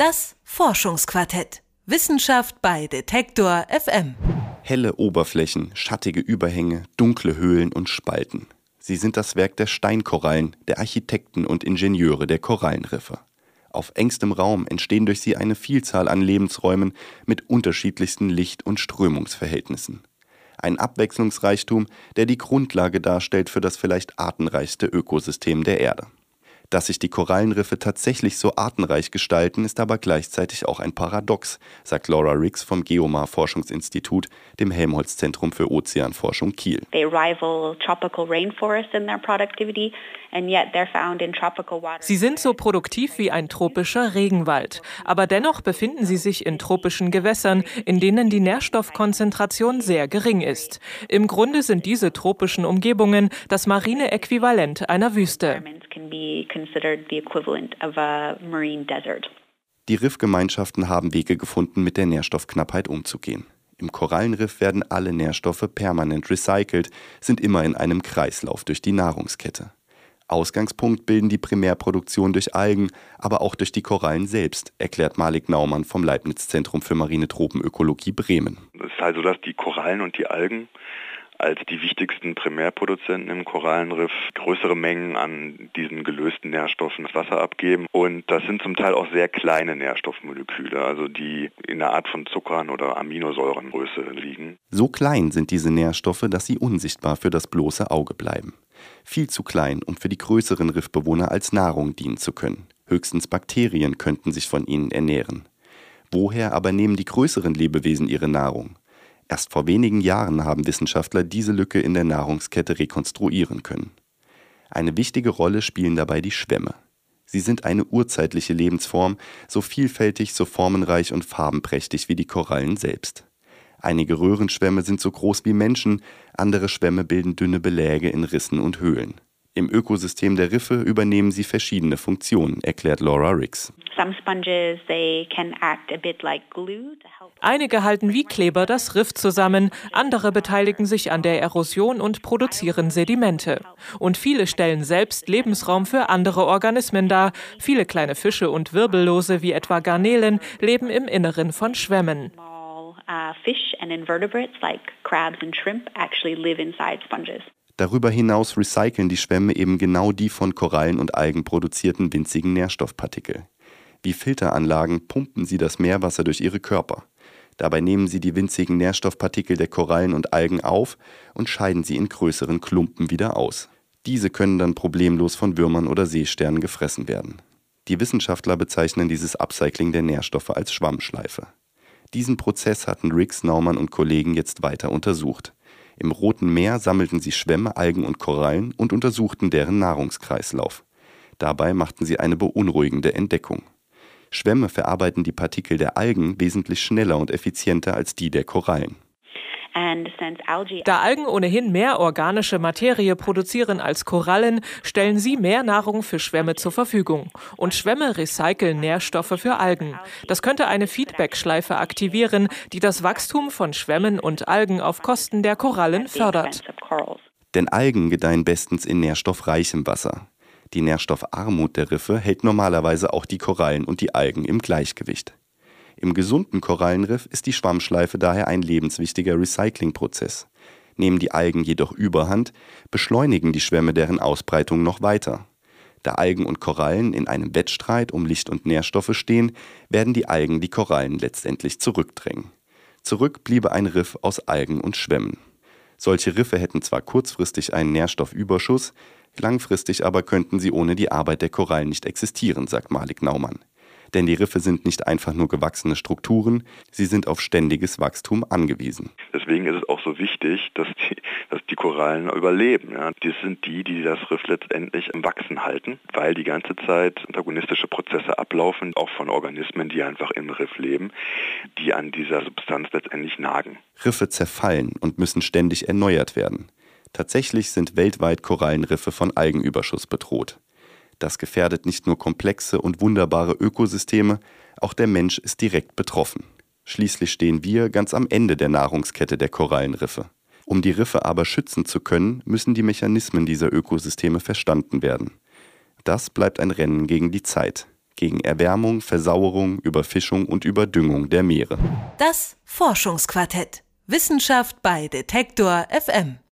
Das Forschungsquartett. Wissenschaft bei Detektor FM. Helle Oberflächen, schattige Überhänge, dunkle Höhlen und Spalten. Sie sind das Werk der Steinkorallen, der Architekten und Ingenieure der Korallenriffe. Auf engstem Raum entstehen durch sie eine Vielzahl an Lebensräumen mit unterschiedlichsten Licht- und Strömungsverhältnissen. Ein Abwechslungsreichtum, der die Grundlage darstellt für das vielleicht artenreichste Ökosystem der Erde. Dass sich die Korallenriffe tatsächlich so artenreich gestalten, ist aber gleichzeitig auch ein Paradox, sagt Laura Rix vom Geomar-Forschungsinstitut, dem Helmholtz-Zentrum für Ozeanforschung Kiel. They rival tropical rainforests in their productivity, and yet they're found in tropical water. Sie sind so produktiv wie ein tropischer Regenwald, aber dennoch befinden sie sich in tropischen Gewässern, in denen die Nährstoffkonzentration sehr gering ist. Im Grunde sind diese tropischen Umgebungen das marine Äquivalent einer Wüste. Die Riffgemeinschaften haben Wege gefunden, mit der Nährstoffknappheit umzugehen. Im Korallenriff werden alle Nährstoffe permanent recycelt, sind immer in einem Kreislauf durch die Nahrungskette. Ausgangspunkt bilden die Primärproduktion durch Algen, aber auch durch die Korallen selbst, erklärt Malik Naumann vom Leibniz-Zentrum für marine Tropenökologie Bremen. Es ist halt so, dass die Korallen und die Algen als die wichtigsten Primärproduzenten im Korallenriff größere Mengen an diesen gelösten Nährstoffen ins Wasser abgeben. Und das sind zum Teil auch sehr kleine Nährstoffmoleküle, also die in der Art von Zuckern oder Aminosäurengröße liegen. So klein sind diese Nährstoffe, dass sie unsichtbar für das bloße Auge bleiben. Viel zu klein, um für die größeren Riffbewohner als Nahrung dienen zu können. Höchstens Bakterien könnten sich von ihnen ernähren. Woher aber nehmen die größeren Lebewesen ihre Nahrung? Erst vor wenigen Jahren haben Wissenschaftler diese Lücke in der Nahrungskette rekonstruieren können. Eine wichtige Rolle spielen dabei die Schwämme. Sie sind eine urzeitliche Lebensform, so vielfältig, so formenreich und farbenprächtig wie die Korallen selbst. Einige Röhrenschwämme sind so groß wie Menschen, andere Schwämme bilden dünne Beläge in Rissen und Höhlen. Im Ökosystem der Riffe übernehmen sie verschiedene Funktionen, erklärt Laura Rix. Einige halten wie Kleber das Riff zusammen, andere beteiligen sich an der Erosion und produzieren Sedimente. Und viele stellen selbst Lebensraum für andere Organismen dar. Viele kleine Fische und Wirbellose wie etwa Garnelen leben im Inneren von Schwämmen. Fish and invertebrates like crabs and shrimp actually live inside sponges. Darüber hinaus recyceln die Schwämme eben genau die von Korallen und Algen produzierten winzigen Nährstoffpartikel. Wie Filteranlagen pumpen sie das Meerwasser durch ihre Körper. Dabei nehmen sie die winzigen Nährstoffpartikel der Korallen und Algen auf und scheiden sie in größeren Klumpen wieder aus. Diese können dann problemlos von Würmern oder Seesternen gefressen werden. Die Wissenschaftler bezeichnen dieses Upcycling der Nährstoffe als Schwammschleife. Diesen Prozess hatten Rix, Naumann und Kollegen jetzt weiter untersucht. Im Roten Meer sammelten sie Schwämme, Algen und Korallen und untersuchten deren Nahrungskreislauf. Dabei machten sie eine beunruhigende Entdeckung. Schwämme verarbeiten die Partikel der Algen wesentlich schneller und effizienter als die der Korallen. Da Algen ohnehin mehr organische Materie produzieren als Korallen, stellen sie mehr Nahrung für Schwämme zur Verfügung. Und Schwämme recyceln Nährstoffe für Algen. Das könnte eine Feedback-Schleife aktivieren, die das Wachstum von Schwämmen und Algen auf Kosten der Korallen fördert. Denn Algen gedeihen bestens in nährstoffreichem Wasser. Die Nährstoffarmut der Riffe hält normalerweise auch die Korallen und die Algen im Gleichgewicht. Im gesunden Korallenriff ist die Schwammschleife daher ein lebenswichtiger Recyclingprozess. Nehmen die Algen jedoch Überhand, beschleunigen die Schwämme deren Ausbreitung noch weiter. Da Algen und Korallen in einem Wettstreit um Licht und Nährstoffe stehen, werden die Algen die Korallen letztendlich zurückdrängen. Zurück bliebe ein Riff aus Algen und Schwämmen. Solche Riffe hätten zwar kurzfristig einen Nährstoffüberschuss, langfristig aber könnten sie ohne die Arbeit der Korallen nicht existieren, sagt Malik Naumann. Denn die Riffe sind nicht einfach nur gewachsene Strukturen, sie sind auf ständiges Wachstum angewiesen. Deswegen ist es auch so wichtig, dass die Korallen überleben. Ja. Das sind die das Riff letztendlich im Wachsen halten, weil die ganze Zeit antagonistische Prozesse ablaufen, auch von Organismen, die einfach im Riff leben, die an dieser Substanz letztendlich nagen. Riffe zerfallen und müssen ständig erneuert werden. Tatsächlich sind weltweit Korallenriffe von Algenüberschuss bedroht. Das gefährdet nicht nur komplexe und wunderbare Ökosysteme, auch der Mensch ist direkt betroffen. Schließlich stehen wir ganz am Ende der Nahrungskette der Korallenriffe. Um die Riffe aber schützen zu können, müssen die Mechanismen dieser Ökosysteme verstanden werden. Das bleibt ein Rennen gegen die Zeit. Gegen Erwärmung, Versauerung, Überfischung und Überdüngung der Meere. Das Forschungsquartett. Wissenschaft bei Detektor FM.